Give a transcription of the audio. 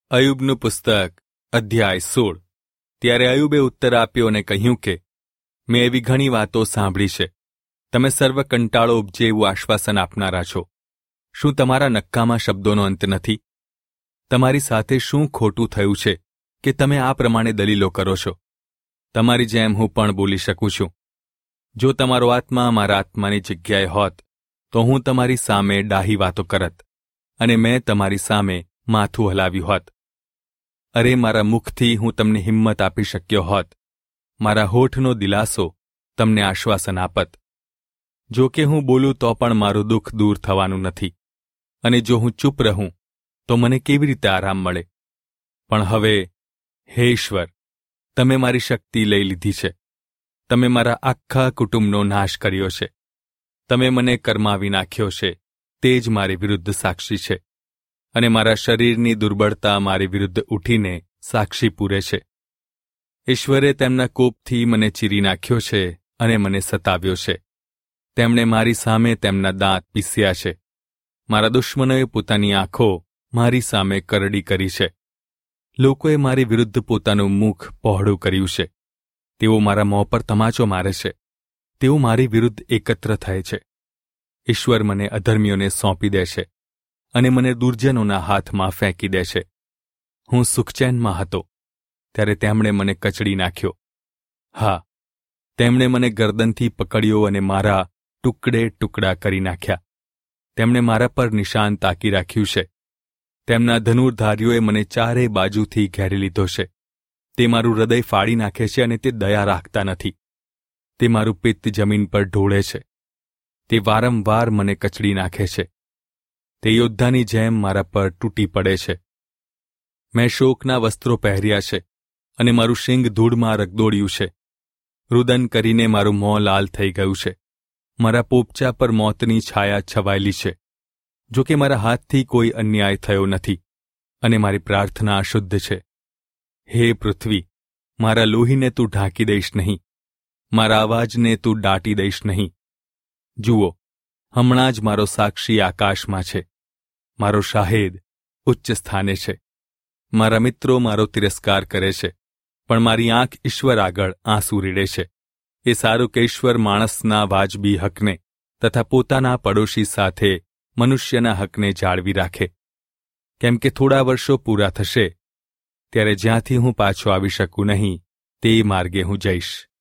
અયુબનું પુસ્તક અધ્યાય 16। ત્યારે અયુબે ઉત્તર આપ્યો અને કહ્યું કે મેં એવી ઘણી વાતો સાંભળી છે, તમે સર્વ કંટાળો ઉપજે એવું આશ્વાસન આપનારા છો। શું તમારા નક્કામાં શબ્દોનો અંત નથી? તમારી સાથે શું ખોટું થયું છે કે તમે આ પ્રમાણે દલીલો કરો છો? તમારી જેમ હું પણ બોલી શકું છું। જો તમારો આત્મા મારા આત્માની જગ્યાએ હોત તો હું તમારી સામે ડાહી વાતો કરત અને મેં તમારી સામે માથું હલાવ્યું હોત। અરે, મારા મુખથી હું તમને હિંમત આપી શક્યો હોત, મારા હોઠનો દિલાસો તમને આશ્વાસન આપત। જો કે હું બોલું તો પણ મારું દુઃખ દૂર થવાનું નથી, અને જો હું ચૂપ રહું તો મને કેવી રીતે આરામ મળે? પણ હવે, હે ઈશ્વર, તમે મારી શક્તિ લઈ લીધી છે, તમે મારા આખા કુટુંબનો નાશ કર્યો છે, તમે મને કરમાવી નાખ્યો છે, તે જ મારી વિરુદ્ધ સાક્ષી છે, અને મારા શરીરની દુર્બળતા મારી વિરુદ્ધ ઉઠીને સાક્ષી પૂરે છે। ઈશ્વરે તેમના કોપથી મને ચીરી નાખ્યો છે અને મને સતાવ્યો છે। તેમણે મારી સામે તેમના દાંત પીસ્યા છે, મારા દુશ્મનોએ પોતાની આંખો મારી સામે કરડી કરી છે। લોકોએ મારી વિરુદ્ધ પોતાનું મુખ પહોળું કર્યું છે, તેઓ મારા મોં પર તમાચો મારે છે, તેઓ મારી વિરુદ્ધ એકત્ર થાય છે। ઈશ્વર મને અધર્મીઓને સોંપી દે છે અને મને દુર્જનોના હાથમાં ફેંકી દે છે। હું સુખચેનમાં હતો ત્યારે તેમણે મને કચડી નાખ્યો, હા, તેમણે મને ગરદનથી પકડ્યો અને મારા ટુકડે ટુકડા કરી નાખ્યા। તેમણે મારા પર નિશાન તાકી રાખ્યું છે, તેમના ધનુર્ધારીઓએ મને ચારે બાજુથી ઘેરી લીધો છે। તે મારું હૃદય ફાડી નાખે છે અને તે દયા રાખતા નથી, તે મારું પિત્ત જમીન પર ઢોળે છે, તે વારંવાર મને કચડી નાખે છે, તે યોદ્ધાની જેમ મારા પર તૂટી પડે છે। મેં શોકના વસ્ત્રો પહેર્યા છે અને મારું શિંગ ધૂળમાં રગદોળ્યું છે, રુદન કરીને મારું મોં લાલ થઈ ગયું છે, મારા પોપચા પર મોતની છાયા છવાયેલી છે। જો કે મારા હાથથી કોઈ અન્યાય થયો નથી અને મારી પ્રાર્થના અશુદ્ધ છે। હે પૃથ્વી, મારા લોહીને તું ઢાંકી દઈશ નહીં, મારા અવાજને તું દાટી દઈશ નહીં। જુઓ, હમણાં જ મારો સાક્ષી આકાશમાં છે, મારો શાહેદ ઉચ્ચ સ્થાને છે। મારા મિત્રો મારો તિરસ્કાર કરે છે, પણ મારી આંખ ઈશ્વર આગળ આંસુ રેડે છે। એ સારું કે ઈશ્વર માણસના વાજબી હકને તથા પોતાના પડોશી સાથે મનુષ્યના હકને જાળવી રાખે, કેમ કે થોડા વર્ષો પૂરા થશે ત્યારે જ્યાંથી હું પાછો આવી શકું નહીં તે માર્ગે હું જઈશ।